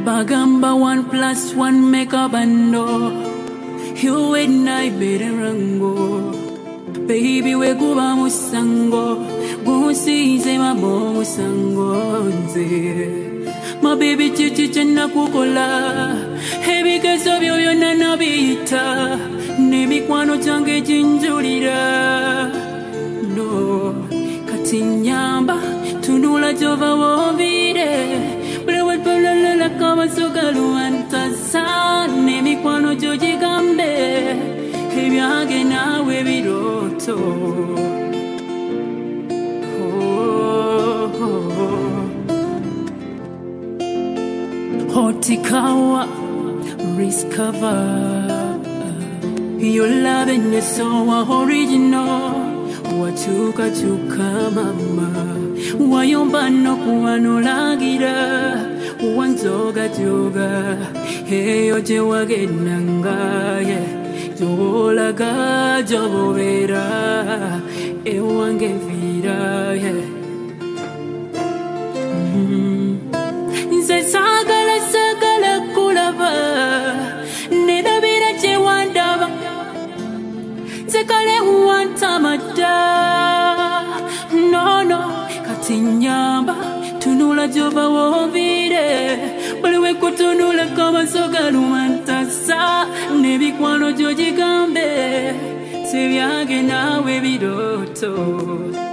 Bagamba 1+1 make a bando. You and I better rango. Baby we kuba musango. Gusize mabo musango nze. My baby chichi chena kukola. Heavy case of you nana bita. Nemi kwano change jinjurira. No katinyamba tunula jova wovire. Blewe pelele kama sogalu antasa. Nemi kwano joji gambe. Heavy age nawe biroto. Hotikawa wrist cover. Your loving is so original. Wachuka chuka mama. Wayomba no kuano lagira. Wanzoga joga. Hey oje wage nanga. Jolaga jobovera. Ewange vira. Sagala sagala kulava. Neda bira che wandava. Sekale wantamada. No katinyamba tunula jova wovire. Baliwe kutunula kama sogalu wantasa. Nebi kwano joji gambe. Sebyage nawe biroto.